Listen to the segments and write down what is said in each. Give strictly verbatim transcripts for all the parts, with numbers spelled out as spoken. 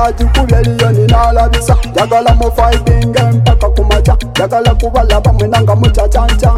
jikubye liyoni nalabisa jagala mu fighting mpaka kumacha jagala kubalaba mwenanga muchachancha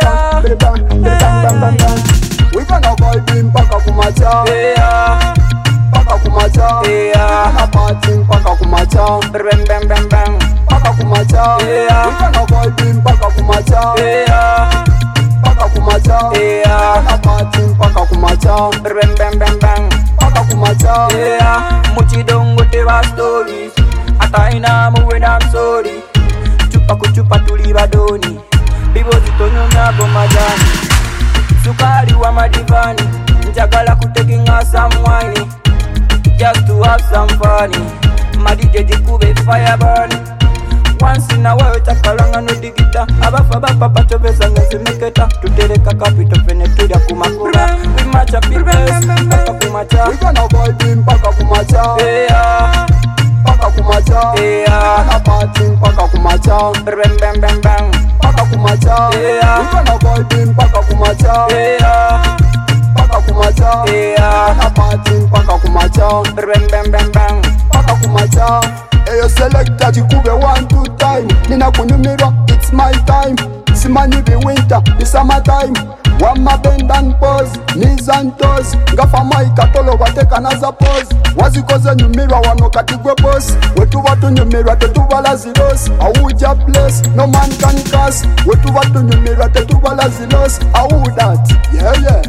we gonna vibe mpaka kumacha mpaka kumacha na party mpaka kumacha bang bang bang bang mpaka kumacha we gonna vibe mpaka kumacha mpaka kumacha na party mpaka kumacha bang bang bang bang mpaka kumacha muchidongo teva stories ataina muwe na msori chupa kuchupa tulibadoni bibo zitonyonyago majani sukari wa madivani njagala kutekinga some wine just to have some fun madije jikube fire burn once in a while takalanga no digita abafa bapa patobeza ngezimeketa tutereka kapito fene tulia kumakura we match up in best mpaka kumacha we gonna vibe mpaka kumacha mpaka kumacha na party mpaka kumacha bang bang bang bang mpaka kumacha we gonna vibe mpaka kumacha mpaka kumacha na party mpaka kumacha bang bang bang bang mpaka kumacha eyo selector jikube one two time nina kunyumirwa it's my time simanyi bi winter the summer time wama bend and pose knees and toes ngafa maika tolo wateka naza pose wazikoze nyumirwa wano katigwe boss wetuba tunyumirwa tetubala zilos awuja bless no man can curse wetuba tunyumirwa tetubala zilos awu that yeah yeah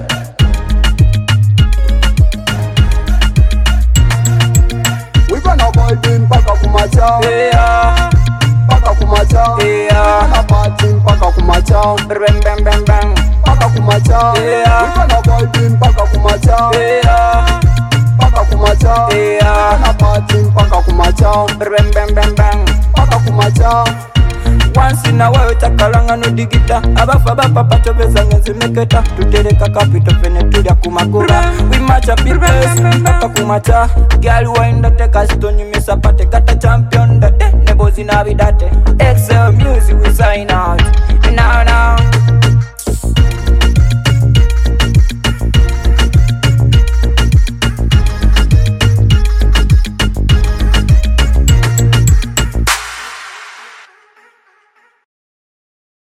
we gonna vibe mpaka kumacha mpaka kumacha na party mpaka kumacha bang bang bang bang mpaka kumacha we gonna vibe mpaka kumacha mpaka kumacha na party mpaka kumacha bang bang bang bang mpaka kumacha once in a while takalanga no digita abafa bapa patobeza ngezimeketa tutereka kapito fene tulia kumakura we match up in best mpaka kumacha girl wind take us to nyumisa pate kata champion date nebo zina bidate excel music we sign out now now